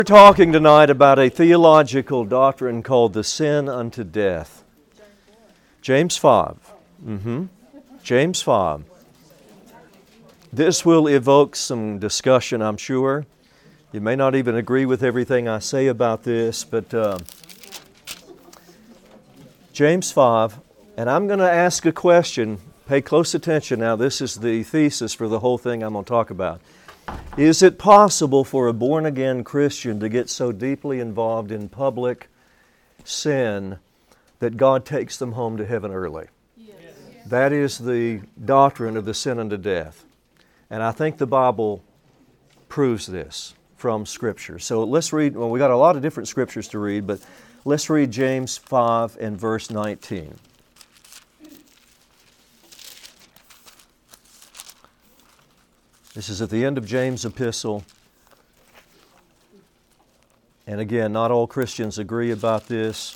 We're talking tonight about a theological doctrine called the sin unto death. James 5. James 5. This will evoke some discussion, I'm sure. You may not even agree with everything I say about this, but James 5, and I'm going to ask a question. Pay close attention now. This is the thesis for the whole thing I'm going to talk about. Is it possible for a born-again Christian to get so deeply involved in public sin that God takes them home to heaven early? Yes. That is the doctrine of the sin unto death. And I think the Bible proves this from Scripture. So let's read, we got a lot of different Scriptures to read, but let's read James 5 and verse 19. This is at the end of James' epistle. And again, not all Christians agree about this.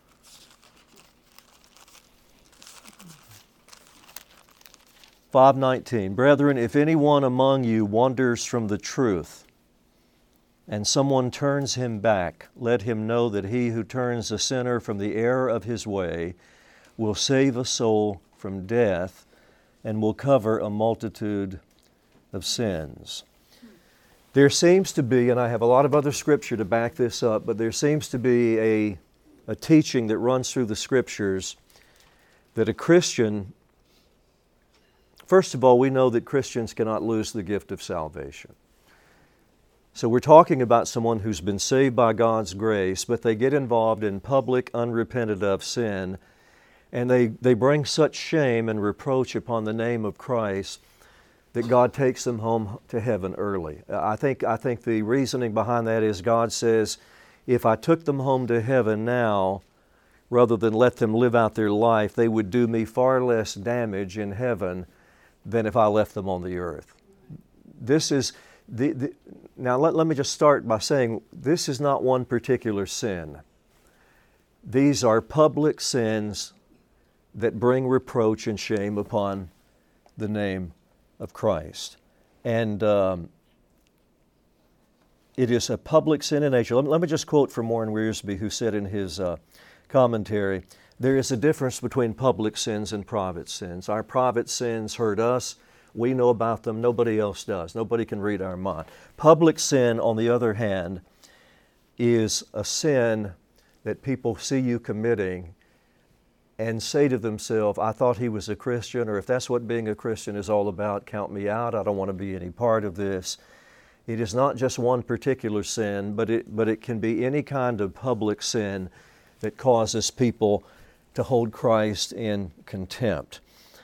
"5:19, Brethren, if anyone among you wanders from the truth, and someone turns him back, let him know that he who turns a sinner from the error of his way will save a soul from death and will cover a multitude of sins." There seems to be, and I have a lot of other Scripture to back this up, but there seems to be a teaching that runs through the Scriptures that a Christian, first of all, we know that Christians cannot lose the gift of salvation. So we're talking about someone who's been saved by God's grace, but they get involved in public, unrepented of sin, and they bring such shame and reproach upon the name of Christ that God takes them home to heaven early. I think the reasoning behind that is God says, if I took them home to heaven now, rather than let them live out their life, they would do me far less damage in heaven than if I left them on the earth. This is now let me just start by saying this is not one particular sin. These are public sins that bring reproach and shame upon the name of Christ. And it is a public sin in nature. Let me just quote from Warren Wiersbe, who said in his commentary, there is a difference between public sins and private sins. Our private sins hurt us. We know about them. Nobody else does. Nobody can read our mind. Public sin, on the other hand, is a sin that people see you committing and say to themselves, I thought he was a Christian, or if that's what being a Christian is all about, count me out. I don't want to be any part of this. It is not just one particular sin, but it can be any kind of public sin that causes people to hold Christ in contempt.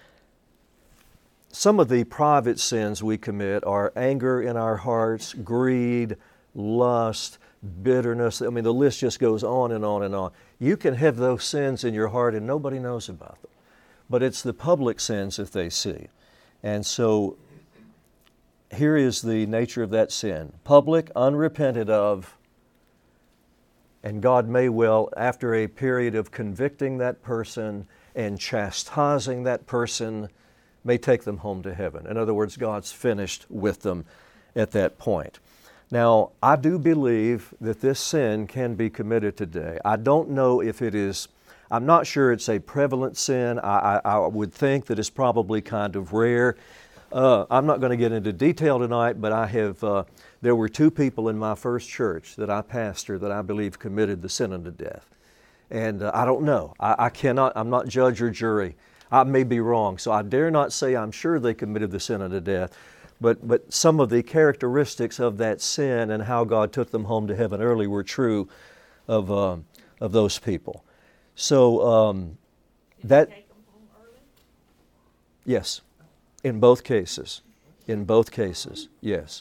Some of the private sins we commit are anger in our hearts, greed, lust, bitterness. I mean, the list just goes on and on and on. You can have those sins in your heart and nobody knows about them. But it's the public sins that they see. And so here is the nature of that sin. Public, unrepented of, and God may well, after a period of convicting that person and chastising that person, may take them home to heaven. In other words, God's finished with them at that point. Now, I do believe that this sin can be committed today. I don't know if it is, I'm not sure it's a prevalent sin. I would think that it's probably kind of rare. I'm not going to get into detail tonight, but there were two people in my first church that I pastored that I believe committed the sin unto death. And I don't know. I'm not judge or jury. I may be wrong, so I dare not say I'm sure they committed the sin unto death. But some of the characteristics of that sin and how God took them home to heaven early were true of those people. So that, take them home early? yes, in both cases, yes,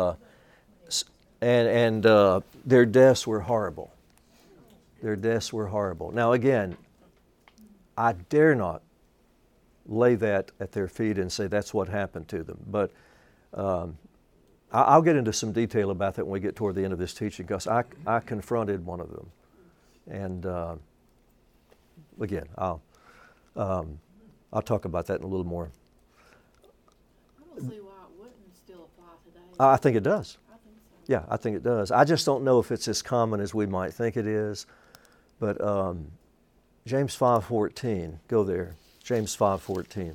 and their deaths were horrible. Now again, I dare not lay that at their feet and say that's what happened to them, but I'll get into some detail about that when we get toward the end of this teaching, because I confronted one of them. And again, I'll talk about that in a little more. I don't see why it wouldn't still apply today. I think it does. I think so. Yeah, I think it does. I just don't know if it's as common as we might think it is. But James 5:14, go there. James 5:14.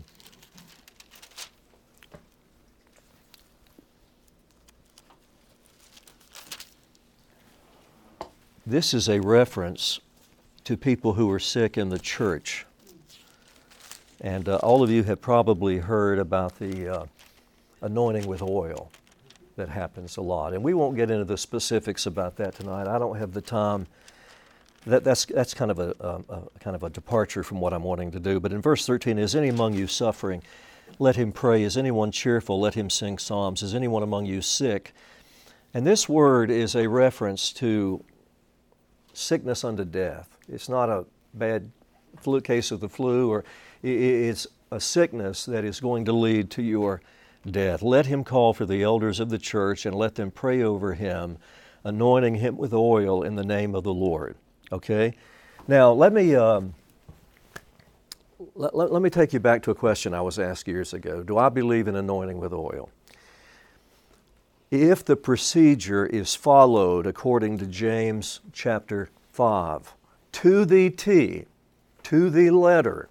This is a reference to people who are sick in the church. And all of you have probably heard about the anointing with oil that happens a lot. And we won't get into the specifics about that tonight. I don't have the time. That's kind of a departure from what I'm wanting to do. But in verse 13, is any among you suffering? Let him pray. Is anyone cheerful? Let him sing psalms. Is anyone among you sick? And this word is a reference to sickness unto death. It's not a bad case of the flu, or it's a sickness that is going to lead to your death. Let him call for the elders of the church and let them pray over him, anointing him with oil in the name of the Lord. Okay? Now, let me take you back to a question I was asked years ago. Do I believe in anointing with oil? If the procedure is followed according to James chapter 5, to the T, to the letter,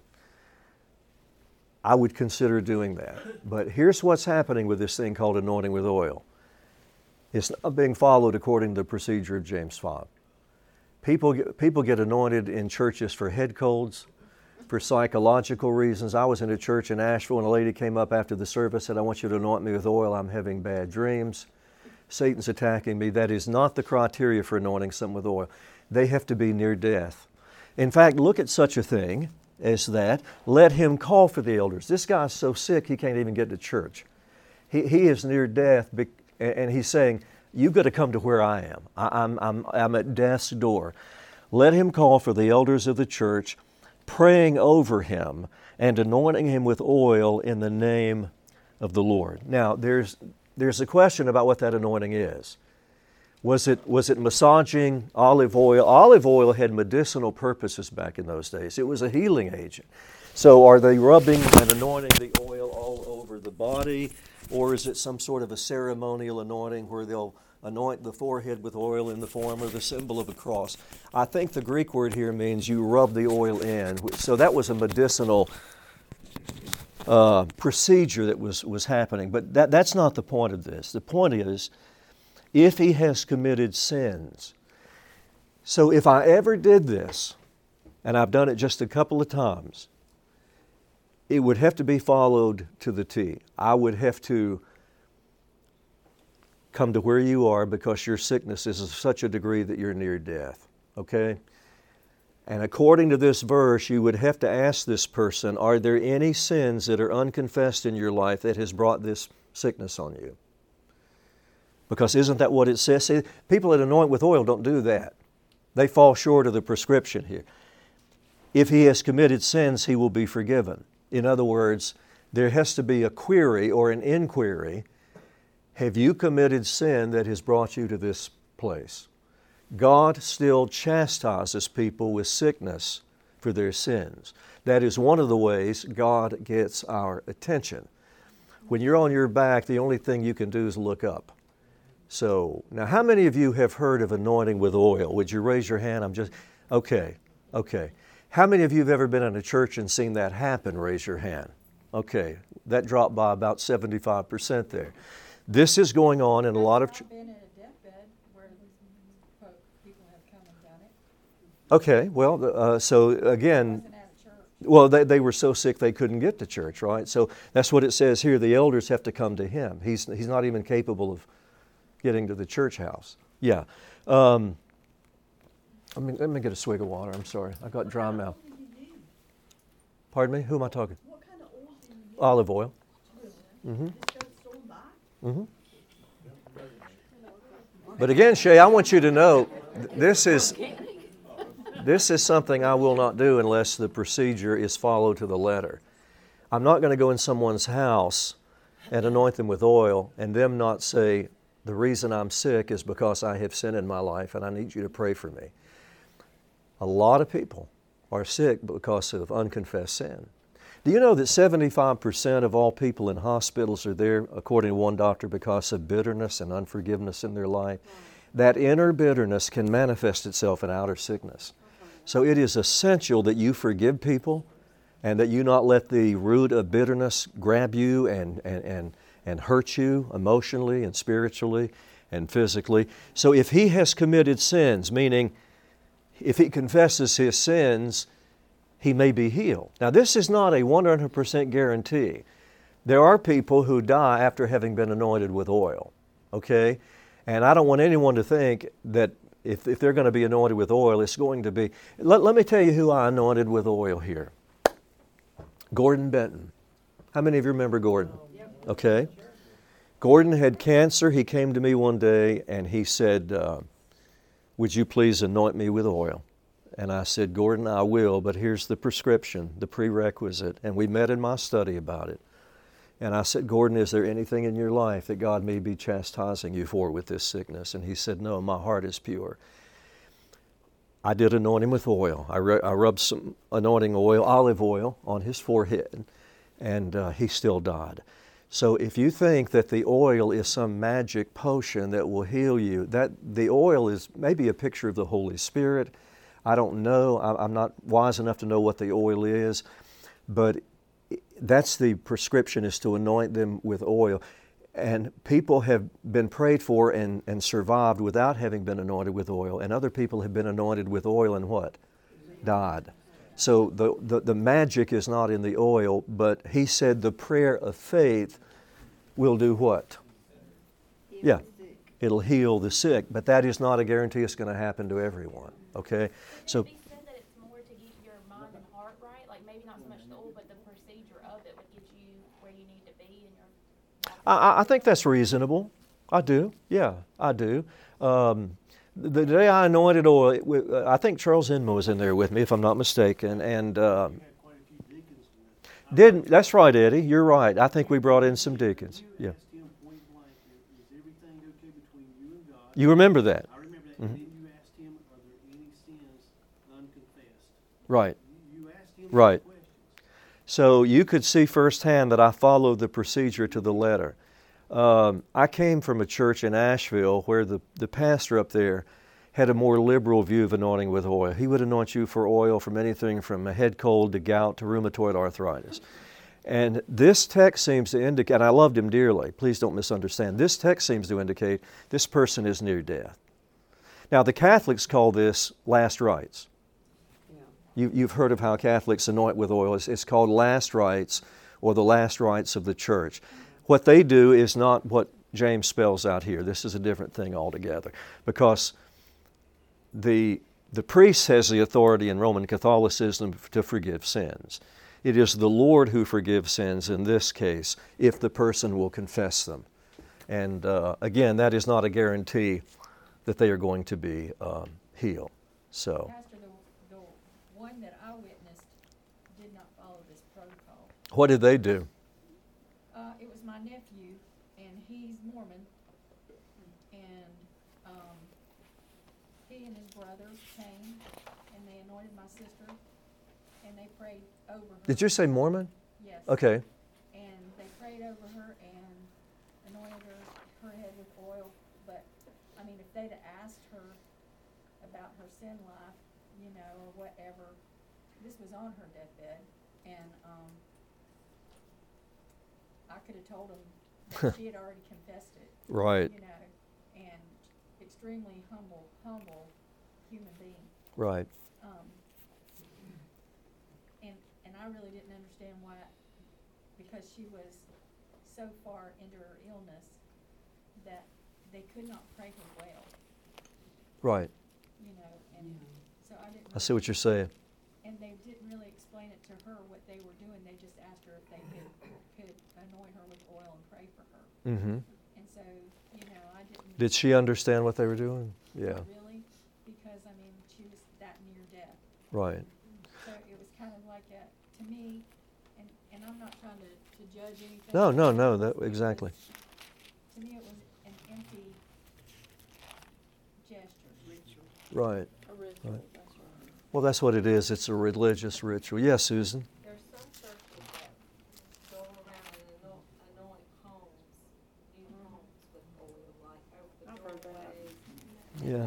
I would consider doing that. But here's what's happening with this thing called anointing with oil. It's not being followed according to the procedure of James 5. People get anointed in churches for head colds, for psychological reasons. I was in a church in Asheville and a lady came up after the service and said, I want you to anoint me with oil. I'm having bad dreams. Satan's attacking me. That is not the criteria for anointing someone with oil. They have to be near death. In fact, look at such a thing as that. Let him call for the elders. This guy's so sick he can't even get to church. He is near death, and he's saying, you've got to come to where I am. I'm at death's door. Let him call for the elders of the church, praying over him and anointing him with oil in the name of the Lord. Now, there's a question about what that anointing is. Was it massaging olive oil? Olive oil had medicinal purposes back in those days. It was a healing agent. So are they rubbing and anointing the oil all over the body? Or is it some sort of a ceremonial anointing where they'll anoint the forehead with oil in the form of the symbol of a cross? I think the Greek word here means you rub the oil in. So that was a medicinal procedure that was happening. But that's not the point of this. The point is, if he has committed sins. So if I ever did this, and I've done it just a couple of times, it would have to be followed to the T. I would have to come to where you are because your sickness is of such a degree that you're near death. Okay? And according to this verse, you would have to ask this person, are there any sins that are unconfessed in your life that has brought this sickness on you? Because isn't that what it says? See, people that anoint with oil don't do that. They fall short of the prescription here. If he has committed sins, he will be forgiven. In other words, there has to be a query or an inquiry. Have you committed sin that has brought you to this place? God still chastises people with sickness for their sins. That is one of the ways God gets our attention. When you're on your back, the only thing you can do is look up. So, now how many of you have heard of anointing with oil? Would you raise your hand? Okay. How many of you have ever been in a church and seen that happen? Raise your hand. Okay, that dropped by about 75% there. This is going on in a lot of churches. I've been in a deathbed where people have come and done it. Okay, well, so again, well, they were so sick they couldn't get to church, right? So that's what it says here. The elders have to come to him. He's not even capable of getting to the church house. Yeah. Let me get a swig of water. I'm sorry. I got dry mouth. Pardon me? Who am I talking? What kind of oil do you use? Olive oil. Mm-hmm. It's got store bought? Mm-hmm. But again, Shay, I want you to know this is something I will not do unless the procedure is followed to the letter. I'm not going to go in someone's house and anoint them with oil and them not say, the reason I'm sick is because I have sin in my life and I need you to pray for me. A lot of people are sick because of unconfessed sin. Do you know that 75% of all people in hospitals are there, according to one doctor, because of bitterness and unforgiveness in their life? That inner bitterness can manifest itself in outer sickness. So it is essential that you forgive people and that you not let the root of bitterness grab you and hurt you emotionally and spiritually and physically. So if he has committed sins, meaning if he confesses his sins, he may be healed. Now, this is not a 100% guarantee. There are people who die after having been anointed with oil, okay? And I don't want anyone to think that if they're going to be anointed with oil, it's going to be... Let me tell you who I anointed with oil here. Gordon Benton. How many of you remember Gordon? Okay. Gordon had cancer. He came to me one day and he said, would you please anoint me with oil? And I said, Gordon, I will, but here's the prescription, the prerequisite. And we met in my study about it. And I said, Gordon, is there anything in your life that God may be chastising you for with this sickness? And he said, no, my heart is pure. I did anoint him with oil. I rubbed some anointing oil, olive oil, on his forehead, and he still died. So if you think that the oil is some magic potion that will heal you, that the oil is maybe a picture of the Holy Spirit. I don't know. I'm not wise enough to know what the oil is, but that's the prescription, is to anoint them with oil. And people have been prayed for and survived without having been anointed with oil. And other people have been anointed with oil and what? Died. So the magic is not in the oil, but he said the prayer of faith will do what? Yeah. It'll heal the sick, but that is not a guarantee it's going to happen to everyone. Okay? So Could it be said that it's more to get your mind and heart right? Like maybe not so much the oil, but the procedure of it would get you where you need to be in your... I think that's reasonable. I do. Yeah, I do. The day I anointed oil, I think Charles Enma was in there with me, if I'm not mistaken, and that's right, Eddie. You're right. I think we brought in some deacons. Yeah. You remember that? I remember that. And then you asked him, are there any sins unconfessed? Right. You asked him Right. those questions. So you could see firsthand that I followed the procedure to the letter. I came from a church in Asheville where the pastor up there had a more liberal view of anointing with oil. He would anoint you for oil from anything from a head cold to gout to rheumatoid arthritis. And this text seems to indicate, and I loved him dearly, please don't misunderstand, this text seems to indicate this person is near death. Now the Catholics call this last rites. You've heard of how Catholics anoint with oil. It's called last rites, or the last rites of the church. What they do is not what James spells out here. This is a different thing altogether, because the priest has the authority in Roman Catholicism to forgive sins. It is the Lord who forgives sins in this case, if the person will confess them. And again, that is not a guarantee that they are going to be healed. So, Pastor, the one that I witnessed did not follow this protocol. what did they do? It was my nephew, and he's Mormon, and he and his brother came, and they anointed my sister, and they prayed over her. Did you say Mormon? Yes. Okay. And they prayed over her and anointed her head with oil. But, I mean, if they'd have asked her about her sin life, you know, or whatever, this was on her deathbed, and I could have told them that she had already confessed it. Right. You know, and extremely humble human being. Right. And I really didn't understand why, because she was so far into her illness that they could not pray her well, Right. you know, and so I didn't. I see what you're saying. And they didn't really explain it to her what they were doing. They just asked her if they could anoint her with oil and pray for her. Mm-hmm. And so, you know, I didn't. Did she understand what they were doing? Yeah. Really, because I mean, she was that near death. Right. So it was kind of like to me, and I'm not trying to judge anything. No, exactly. To me, it was an empty gesture. Right. A ritual, Right. that's right. Well, that's what it is. It's a religious ritual. Yes, Susan? There's some churches Yeah.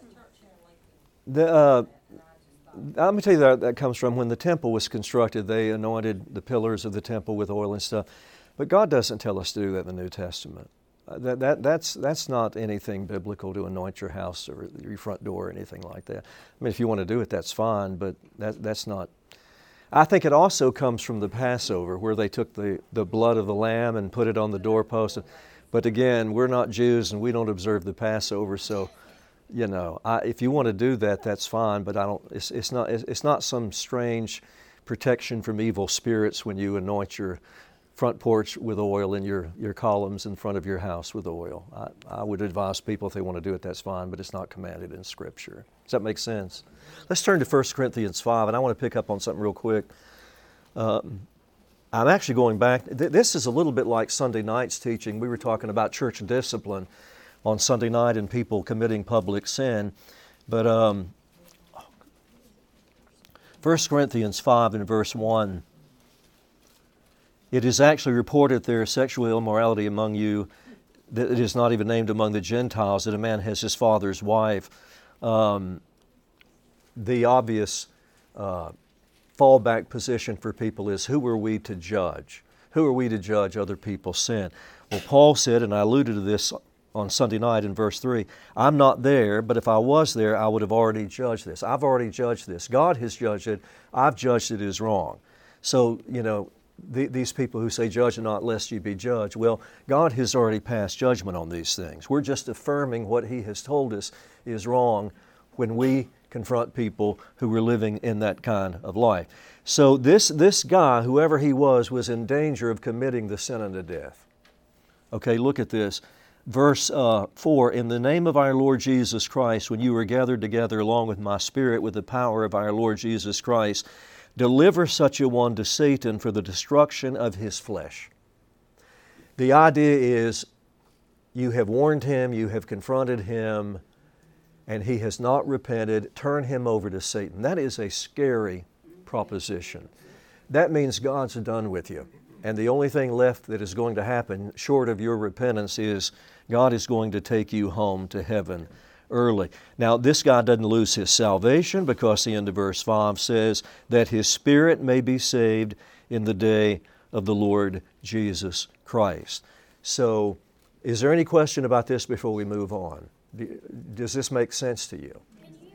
I'm going to tell you that comes from when the temple was constructed. They anointed the pillars of the temple with oil and stuff. But God doesn't tell us to do that in the New Testament. That's not anything biblical to anoint your house or your front door or anything like that. I mean, if you want to do it, that's fine, but that's not. I think it also comes from the Passover, where they took the blood of the lamb and put it on the doorpost. But again, we're not Jews and we don't observe the Passover, so if you want to do that, that's fine. But I don't. It's not some strange protection from evil spirits when you anoint your front porch with oil and your columns in front of your house with oil. I would advise people, if they want to do it, that's fine, but it's not commanded in Scripture. Does that make sense? Let's turn to 1 Corinthians 5, and I want to pick up on something real quick. I'm actually going back. This is a little bit like Sunday night's teaching. We were talking about church discipline on Sunday night and people committing public sin. But 1 Corinthians 5 and verse 1, it is actually reported there is sexual immorality among you, that it is not even named among the Gentiles, that a man has his father's wife. The obvious fallback position for people is, who are we to judge? Who are we to judge other people's sin? Well, Paul said, and I alluded to this on Sunday night in verse 3, I'm not there, but if I was there, I would have already judged this. I've already judged this. God has judged it. I've judged it as wrong. So, these people who say, judge not lest you be judged, well, God has already passed judgment on these things. We're just affirming what He has told us is wrong when we confront people who were living in that kind of life. So this guy, whoever he was in danger of committing the sin unto death. Okay, look at this. Verse 4, in the name of our Lord Jesus Christ, when you were gathered together along with my spirit with the power of our Lord Jesus Christ, deliver such a one to Satan for the destruction of his flesh. The idea is, you have warned him, you have confronted him, and he has not repented. Turn him over to Satan. That is a scary proposition. That means God's done with you. And the only thing left that is going to happen, short of your repentance, is God is going to take you home to heaven early. Now, this guy doesn't lose his salvation, because the end of verse 5 says that his spirit may be saved in the day of the Lord Jesus Christ. So, is there any question about this before we move on? Does this make sense to you? Can you,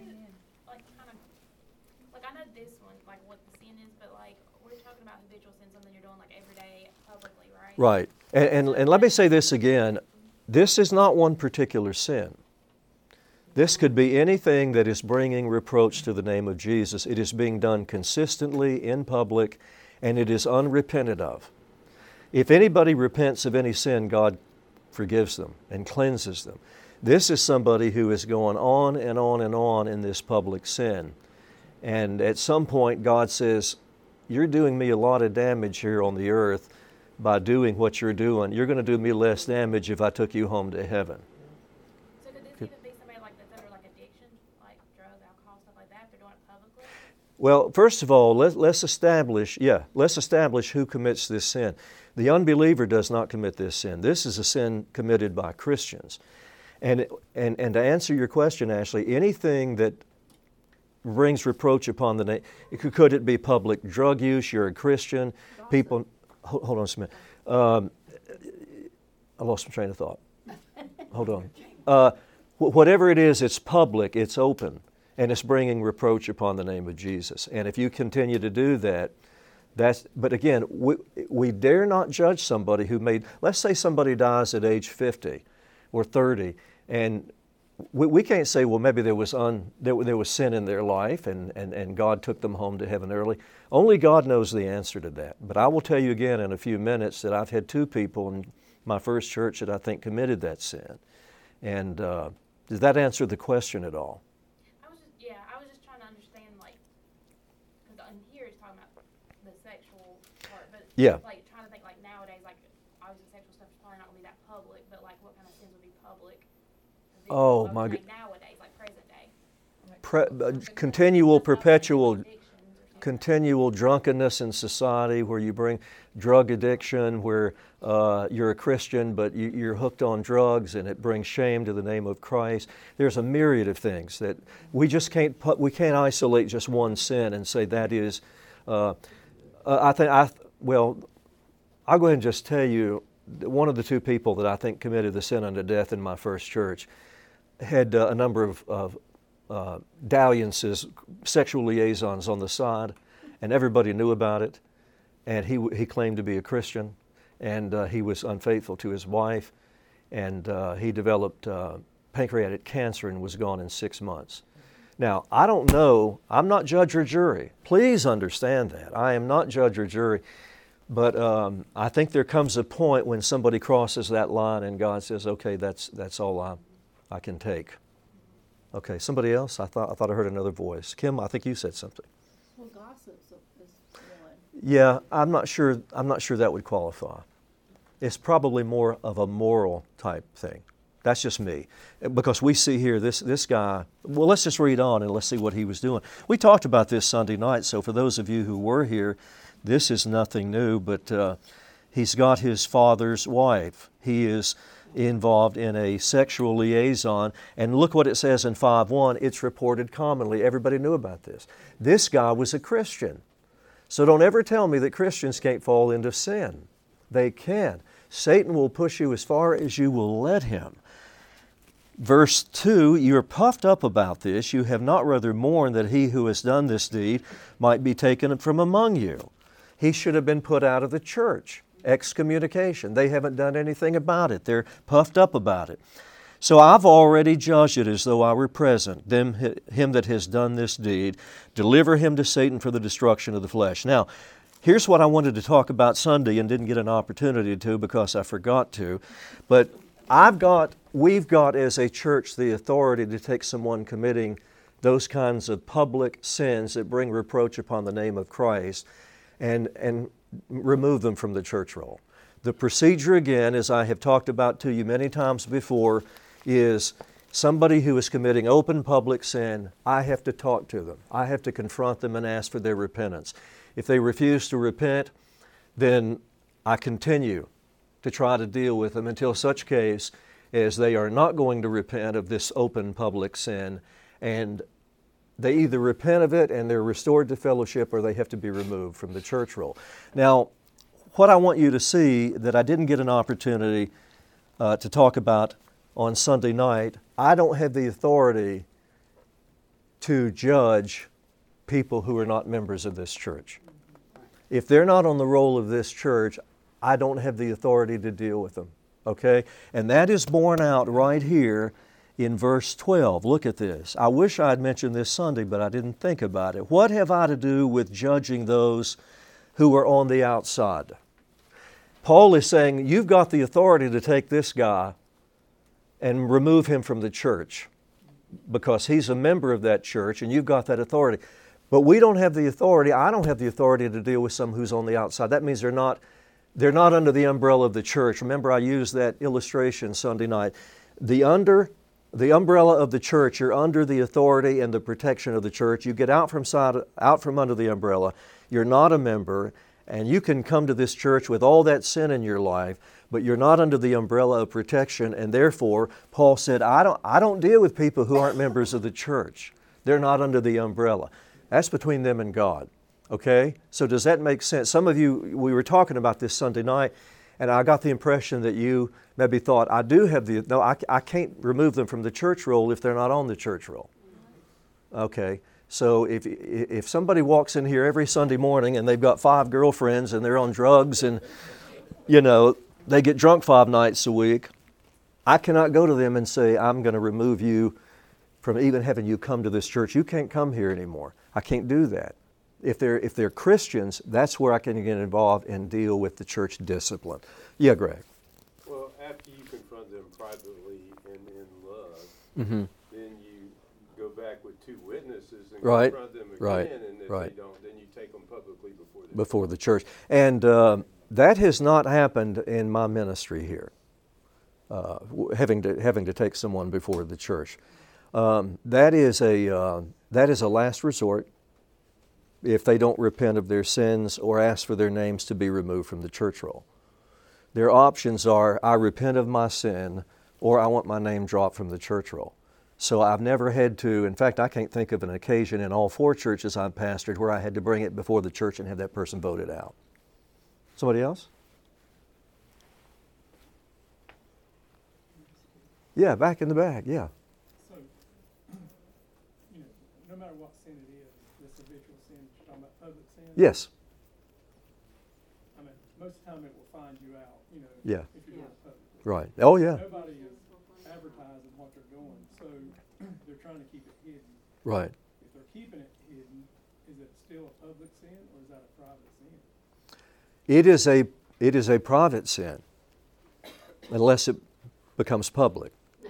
I know this one, what the sin is, but we're talking about habitual sin, something you're doing every day publicly, right? Right. And let me say this again. This is not one particular sin. This could be anything that is bringing reproach to the name of Jesus. It is being done consistently in public, and it is unrepented of. If anybody repents of any sin, God forgives them and cleanses them. This is somebody who is going on and on and on in this public sin. And at some point, God says, you're doing me a lot of damage here on the earth by doing what you're doing. You're going to do me less damage if I took you home to heaven. So could this even be somebody that's under addiction, like drug, alcohol, stuff like that, if they're doing it publicly? Well, first of all, let's establish who commits this sin. The unbeliever does not commit this sin. This is a sin committed by Christians. And to answer your question, Ashley, anything that brings reproach upon the name, could it be public drug use? You're a Christian. People, hold on a minute. I lost my train of thought. Hold on. Whatever it is, it's public, it's open, and it's bringing reproach upon the name of Jesus. And if you continue to do that, but again, we dare not judge somebody who let's say somebody dies at age 50 or 30, and we can't say, well, maybe there was sin in their life and God took them home to heaven early. Only God knows the answer to that. But I will tell you again in a few minutes that I've had 2 people in my first church that I think committed that sin. And does that answer the question at all? I was just trying to understand, because on here it's talking about the sexual part, but Yeah. Trying to think nowadays, obviously sexual stuff is probably not going to be that public, but what kind of sins would be public? Oh, my God. Nowadays, present day. Continual, perpetual continual drunkenness in society, where you bring drug addiction, where you're a Christian but you're hooked on drugs and it brings shame to the name of Christ. There's a myriad of things that we just can't isolate just one sin and say that is. I'll go ahead and just tell you, one of the two people that I think committed the sin unto death in my first church had a number of dalliances, sexual liaisons on the side, and everybody knew about it. And he claimed to be a Christian, and he was unfaithful to his wife, and he developed pancreatic cancer and was gone in 6 months. Now, I don't know, I'm not judge or jury. Please understand that. I am not judge or jury. But I think there comes a point when somebody crosses that line and God says, okay, that's all I can take. Okay, somebody else? I thought I heard another voice. Kim, I think you said something. Well, gossip's is one. Yeah, I'm not sure that would qualify. It's probably more of a moral type thing. That's just me. Because we see here this guy, well, let's just read on and let's see what he was doing. We talked about this Sunday night, so for those of you who were here, this is nothing new, but he's got his father's wife. He is involved in a sexual liaison, and look what it says in 5:1. It's reported commonly. Everybody knew about this. This guy was a Christian. So don't ever tell me that Christians can't fall into sin. They can. Satan will push you as far as you will let him. Verse 2, you are puffed up about this. You have not rather mourned that he who has done this deed might be taken from among you. He should have been put out of the church. Excommunication. They haven't done anything about it. They're puffed up about it. So I've already judged it as though I were present. Him that has done this deed, deliver him to Satan for the destruction of the flesh. Now, here's what I wanted to talk about Sunday and didn't get an opportunity to because I forgot to. But we've got as a church the authority to take someone committing those kinds of public sins that bring reproach upon the name of Christ and remove them from the church roll. The procedure, again, as I have talked about to you many times before, is somebody who is committing open public sin, I have to talk to them. I have to confront them and ask for their repentance. If they refuse to repent, then I continue to try to deal with them until such case as they are not going to repent of this open public sin, and they either repent of it and they're restored to fellowship, or they have to be removed from the church roll. Now, what I want you to see that I didn't get an opportunity to talk about on Sunday night, I don't have the authority to judge people who are not members of this church. If they're not on the roll of this church, I don't have the authority to deal with them, okay? And that is borne out right here in verse 12. Look at this. I wish I had mentioned this Sunday, but I didn't think about it. What have I to do with judging those who are on the outside? Paul is saying, you've got the authority to take this guy and remove him from the church because he's a member of that church and you've got that authority. But we don't have the authority, I don't have the authority to deal with someone who's on the outside. That means they're not under the umbrella of the church. Remember, I used that illustration Sunday night. The umbrella of the church, you're under the authority and the protection of the church. You get out from under the umbrella. You're not a member, and you can come to this church with all that sin in your life, but you're not under the umbrella of protection, and therefore, Paul said, I don't deal with people who aren't members of the church. They're not under the umbrella. That's between them and God, okay? So does that make sense? Some of you, we were talking about this Sunday night, and I got the impression that you maybe thought, I can't remove them from the church roll if they're not on the church roll. Okay, so if somebody walks in here every Sunday morning and they've got 5 girlfriends and they're on drugs and, they get drunk 5 nights a week, I cannot go to them and say, I'm going to remove you from even having you come to this church. You can't come here anymore. I can't do that. If they're Christians, that's where I can get involved and deal with the church discipline. Yeah, Greg. Well, after you confront them privately and in love, Mm-hmm. then you go back with 2 witnesses and Right, confront them again, right, and if right. they don't, then you take them publicly Before the church. And that has not happened in my ministry here, having to take someone before the church. That is a last resort. if they don't repent of their sins or ask for their names to be removed from the church roll. Their options are, I repent of my sin, or I want my name dropped from the church roll. So I've never had to, in fact, I can't think of an occasion in all 4 churches I've pastored where I had to bring it before the church and have that person voted out. Somebody else? Yeah, back in the back, yeah. So, you know, no matter what sin it is, this habitual sin, you're talking about public sin? Yes. I mean, most of the time it will find you out, you know, Yeah. if you're doing it publicly. Right. Oh, yeah. Nobody is advertising what they're doing, so they're trying to keep it hidden. Right. If they're keeping it hidden, is it still a public sin or is that a private sin? It is a private sin, unless it becomes public.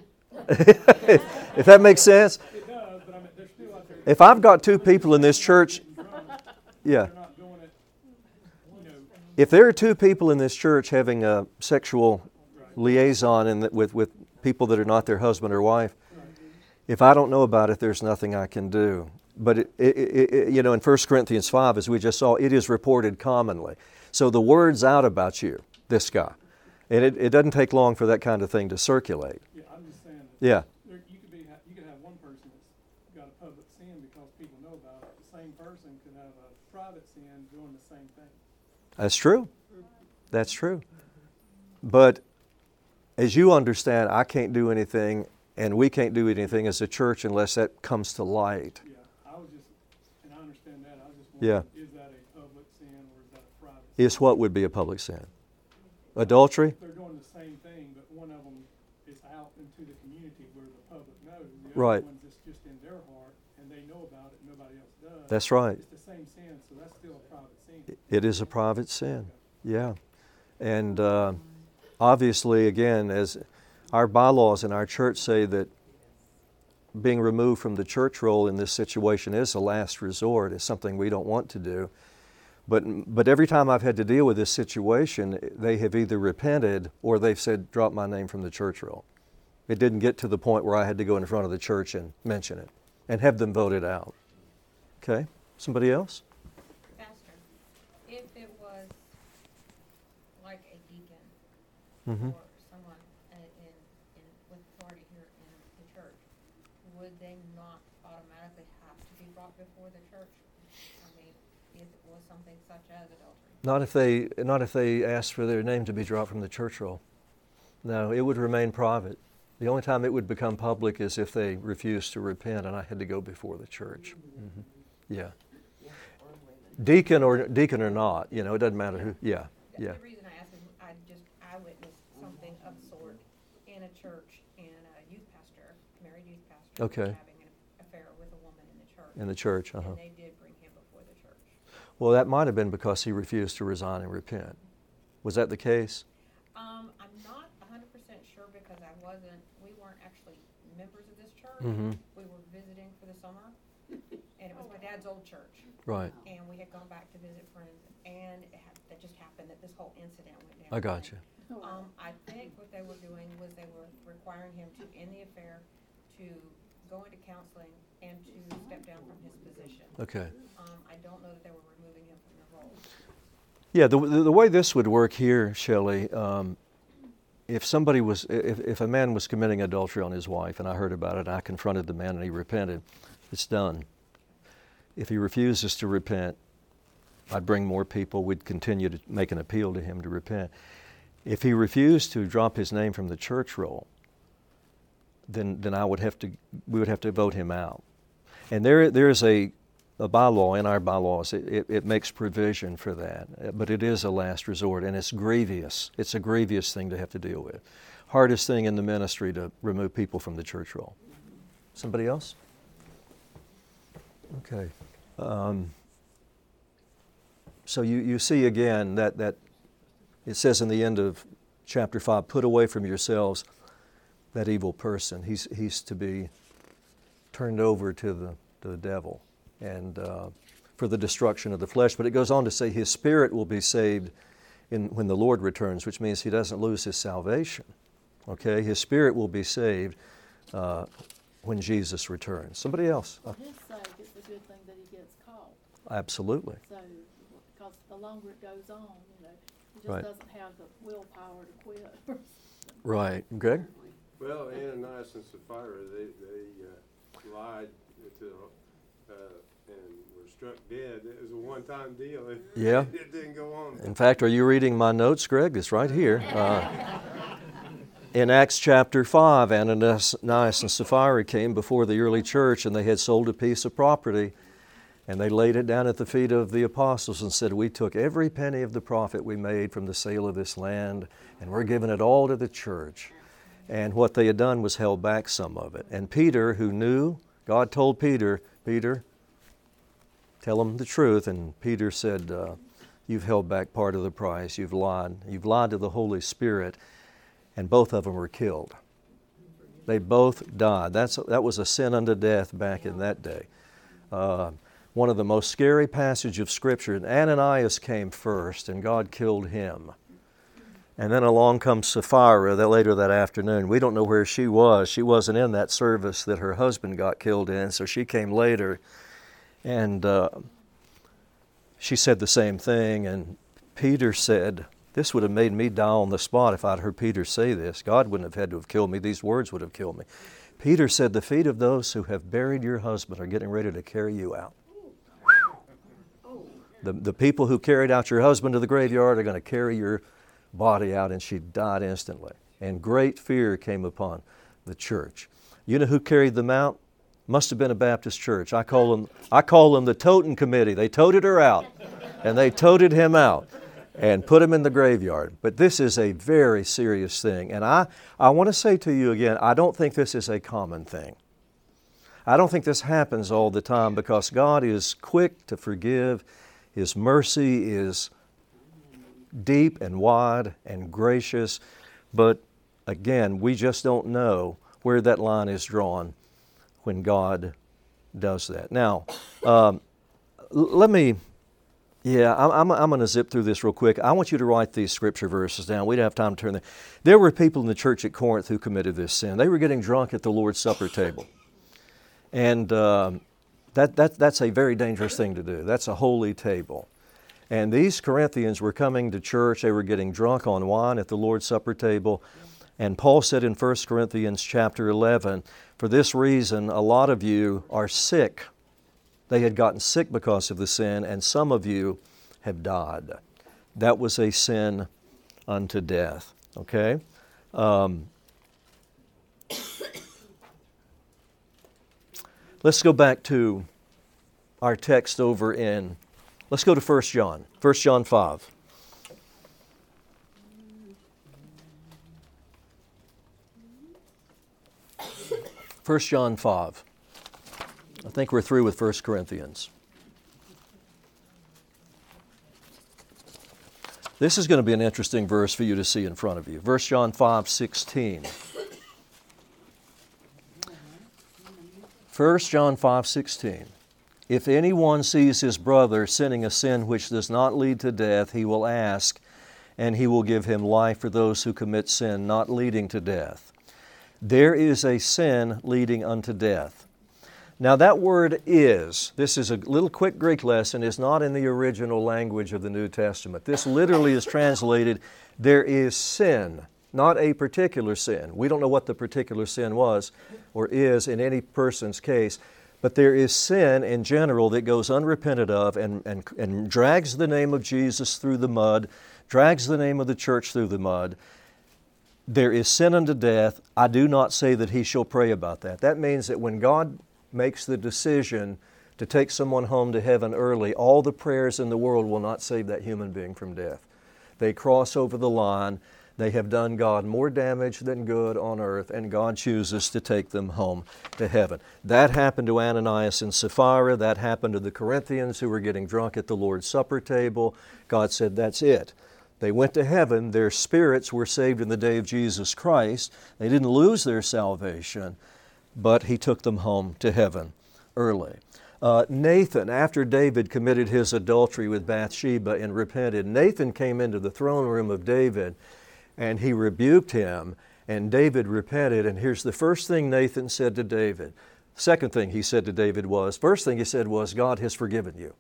If that makes sense. It does, but I mean, they're still out there. If I've got 2 people in this church, Drunk, yeah. they're not doing it, you know, If there are 2 people in this church having a sexual liaison with people that are not their husband or wife, if I don't know about it, there's nothing I can do. But you know, in 1 Corinthians 5, as we just saw, it is reported commonly. So the word's out about you, this guy. And it doesn't take long for that kind of thing to circulate. yeah, I'm just saying that. Yeah, There, you could have one person that's got a public sin because people know about it. The same person could have a private sin doing the same thing. that's true. That's true. But as you understand, I can't do anything, and we can't do anything as a church unless that comes to light. Yeah, I was just, and I understand that. I was just Yeah. wondering, is that a public sin or is that a private sin? Is what would be a public sin? Adultery? They're doing the same thing, but one of them is out into the community where the public knows. The Right. other one's just in their heart, and they know about it, nobody else does. That's right. It's the same sin, so that's still a private sin. It is a private sin. Yeah. And obviously, again, as our bylaws in our church say that being removed from the church roll in this situation is a last resort. It's something we don't want to do. But every time I've had to deal with this situation, they have either repented or they've said, drop my name from the church roll. It didn't get to the point where I had to go in front of the church and mention it and have them voted out. Okay? Somebody else? Pastor, if it was like a deacon Mm-hmm. or someone with authority here in the church, would they not automatically have to be brought before the church? I mean, if it was something such as adultery? Not if they asked for their name to be dropped from the church roll. No, it would remain private. The only time it would become public is if they refused to repent and I had to go before the church. Mm-hmm. Yeah. Deacon or not, you know, it doesn't matter who. Yeah. Yeah. The reason I asked is I witnessed something of sort in a church, and a youth pastor, married youth pastor, Okay. was having an affair with a woman in the church. In the church. Uh-huh. And they did bring him before the church. Well, that might have been because he refused to resign and repent. Was that the case? I'm not 100% sure because we weren't actually members of this church. Mm-hmm. We were visiting for the summer, and it was my dad's old church. Right. And we had gone back to visit friends, and that just happened that this whole incident went down. I got you. I think what they were doing was they were requiring him to end the affair, to go into counseling, and to step down from his position. Okay. I don't know that they were removing him from the role. Yeah, the way this would work here, Shelley, if a man was committing adultery on his wife and I heard about it, I confronted the man and he repented, it's done. If he refuses to repent, I'd bring more people. We'd continue to make an appeal to him to repent. If he refused to drop his name from the church roll, then we would have to vote him out. And there is a bylaw in our bylaws. It makes provision for that, but it is a last resort, and it's grievous. It's a grievous thing to have to deal with. Hardest thing in the ministry to remove people from the church roll. Somebody else? Okay. So you see again that it says in the end of chapter 5, put away from yourselves that evil person. He's to be turned over to the devil and for the destruction of the flesh. But it goes on to say his spirit will be saved when the Lord returns, which means he doesn't lose his salvation. Okay, his spirit will be saved when Jesus returns. Somebody else? For his sake, it's a good thing that he gets caught. Absolutely. So, because the longer it goes on, he just Right. doesn't have the willpower to quit or something. Right. Greg? Well, Ananias and Sapphira, they lied to, and were struck dead. It was a one-time deal. Yeah. It didn't go on. In fact, are you reading my notes, Greg? It's right here. In Acts chapter 5, Ananias and Sapphira came before the early church, and they had sold a piece of property, and they laid it down at the feet of the apostles and said, we took every penny of the profit we made from the sale of this land, and we're giving it all to the church. And what they had done was held back some of it. And Peter, who knew, God told Peter, Peter, tell them the truth. And Peter said, you've held back part of the price. You've lied. You've lied to the Holy Spirit. And both of them were killed. They both died. That was a sin unto death back in that day. One of the most scary passages of Scripture. And Ananias came first, and God killed him. And then along comes Sapphira later that afternoon. We don't know where she was. She wasn't in that service that her husband got killed in, so she came later. And she said the same thing. And Peter said, this would have made me die on the spot if I'd heard Peter say this. God wouldn't have had to have killed me. These words would have killed me. Peter said, the feet of those who have buried your husband are getting ready to carry you out. The people who carried out your husband to the graveyard are going to carry your body out, and she died instantly. And great fear came upon the church. You know who carried them out? Must have been a Baptist church. I call them the toting committee. They toted her out, and they toted him out and put him in the graveyard. But this is a very serious thing. And I want to say to you again, I don't think this is a common thing. I don't think this happens all the time, because God is quick to forgive. His mercy is deep and wide and gracious, but again, we just don't know where that line is drawn when God does that. Now, I'm going to zip through this real quick. I want you to write these scripture verses down. We don't have time to turn them. There were people in the church at Corinth who committed this sin. They were getting drunk at the Lord's Supper table. And that's a very dangerous thing to do. That's a holy table. And these Corinthians were coming to church. They were getting drunk on wine at the Lord's Supper table. And Paul said in 1 Corinthians chapter 11, for this reason, a lot of you are sick. They had gotten sick because of the sin, and some of you have died. That was a sin unto death. Okay? Let's go back to our text over in, let's go to 1 John 5. 1 John 5. I think we're through with 1 Corinthians. This is going to be an interesting verse for you to see in front of you. 1 John 5:16. 1 John 5:16. If anyone sees his brother sinning a sin which does not lead to death, he will ask, and he will give him life for those who commit sin not leading to death. There is a sin leading unto death. Now that word is, this is a little quick Greek lesson, is not in the original language of the New Testament. This literally is translated, there is sin, not a particular sin. We don't know what the particular sin was or is in any person's case, but there is sin in general that goes unrepented of and drags the name of Jesus through the mud, drags the name of the church through the mud. There is sin unto death. I do not say that he shall pray about that. That means that when God makes the decision to take someone home to heaven early, all the prayers in the world will not save that human being from death. They cross over the line. They have done God more damage than good on earth, and God chooses to take them home to heaven. That happened to Ananias and Sapphira. That happened to the Corinthians who were getting drunk at the Lord's Supper table. God said, that's it. They went to heaven. Their spirits were saved in the day of Jesus Christ. They didn't lose their salvation, but He took them home to heaven early. Nathan, after David committed his adultery with Bathsheba and repented, Nathan came into the throne room of David and he rebuked him, and David repented. And here's the first thing Nathan said to David. Second thing he said to David was, first thing he said was, God has forgiven you.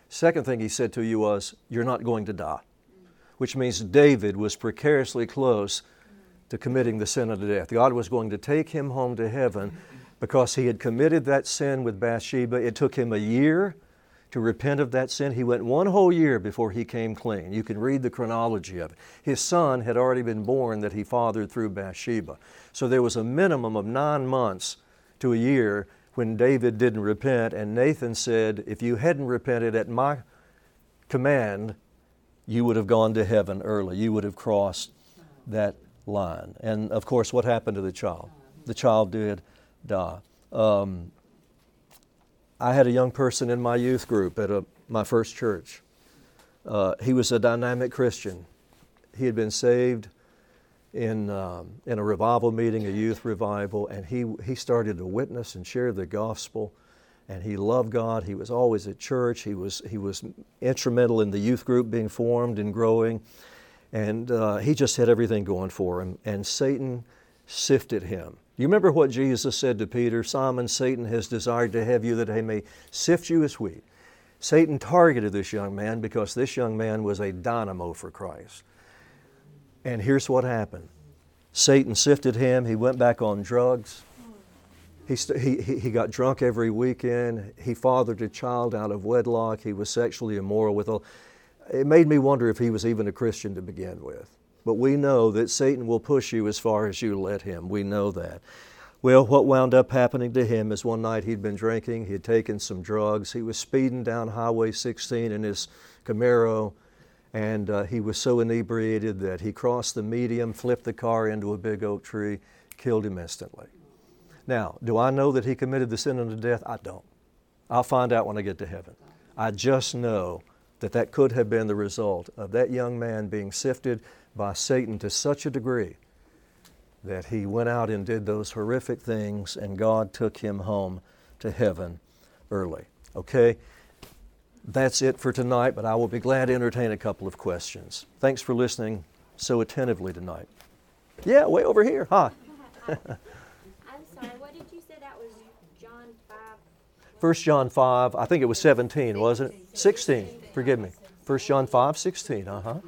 Second thing he said to you was, you're not going to die, which means David was precariously close to committing the sin unto death. God was going to take him home to heaven because he had committed that sin with Bathsheba. It took him a year to repent of that sin. He went 1 whole year before he came clean. You can read the chronology of it. His son had already been born that he fathered through Bathsheba. So there was a minimum of 9 months to a year when David didn't repent, and Nathan said, if you hadn't repented at my command, you would have gone to heaven early. You would have crossed that line. And of course, what happened to the child? The child did die. I had a young person in my youth group at my first church. He was a dynamic Christian. He had been saved in a revival meeting, a youth revival, and he started to witness and share the gospel, and he loved God. He was always at church. He was instrumental in the youth group being formed and growing, and he just had everything going for him, and Satan sifted him. You remember what Jesus said to Peter? Simon, Satan has desired to have you that he may sift you as wheat. Satan targeted this young man because this young man was a dynamo for Christ. And here's what happened. Satan sifted him. He went back on drugs. He got drunk every weekend. He fathered a child out of wedlock. He was sexually immoral with all. It made me wonder if he was even a Christian to begin with. But we know that Satan will push you as far as you let him. We know that. Well, what wound up happening to him is one night he'd been drinking. He had taken some drugs. He was speeding down Highway 16 in his Camaro. And he was so inebriated that he crossed the median, flipped the car into a big oak tree, killed him instantly. Now, do I know that he committed the sin unto death? I don't. I'll find out when I get to heaven. I just know that that could have been the result of that young man being sifted by Satan to such a degree that he went out and did those horrific things, and God took him home to heaven early. Okay? That's it for tonight, but I will be glad to entertain a couple of questions. Thanks for listening so attentively tonight. Yeah, way over here. Hi. I'm sorry, what did you say that was John 5? 1 John 5, I think it was 17, wasn't it? 16, forgive me. 1 John 5, 16,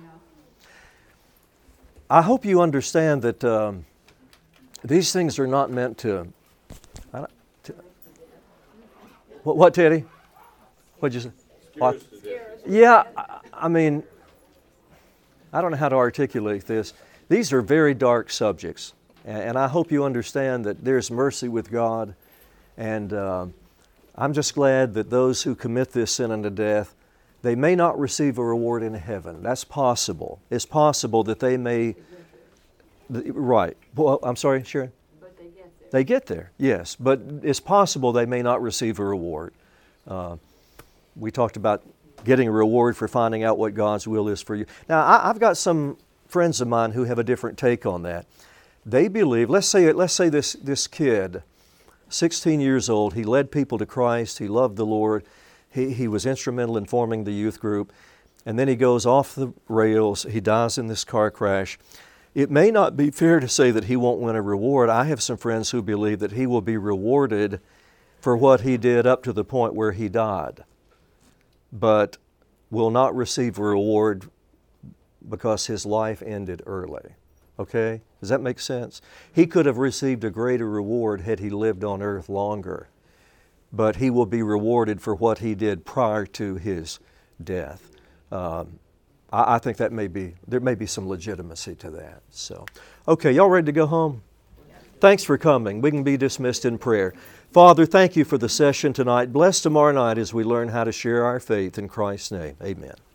I hope you understand that these things are not meant to what, Teddy? What'd you say? What? Yeah, I mean, I don't know how to articulate this. These are very dark subjects, and I hope you understand that there's mercy with God, and I'm just glad that those who commit this sin unto death, they may not receive a reward in heaven. That's possible. It's possible that they may, right. Well, I'm sorry, Sharon? But they get there. They get there, yes. But it's possible they may not receive a reward. We talked about getting a reward for finding out what God's will is for you. Now, I've got some friends of mine who have a different take on that. They believe, let's say this kid, 16 years old, he led people to Christ, he loved the Lord, he was instrumental in forming the youth group, and then he goes off the rails, he dies in this car crash. It may not be fair to say that he won't win a reward. I have some friends who believe that he will be rewarded for what he did up to the point where he died, but will not receive a reward because his life ended early. Okay? Does that make sense? He could have received a greater reward had he lived on earth longer, but he will be rewarded for what he did prior to his death. I think there may be some legitimacy to that. So, okay, y'all ready to go home? Thanks for coming. We can be dismissed in prayer. Father, thank you for the session tonight. Bless tomorrow night as we learn how to share our faith in Christ's name. Amen.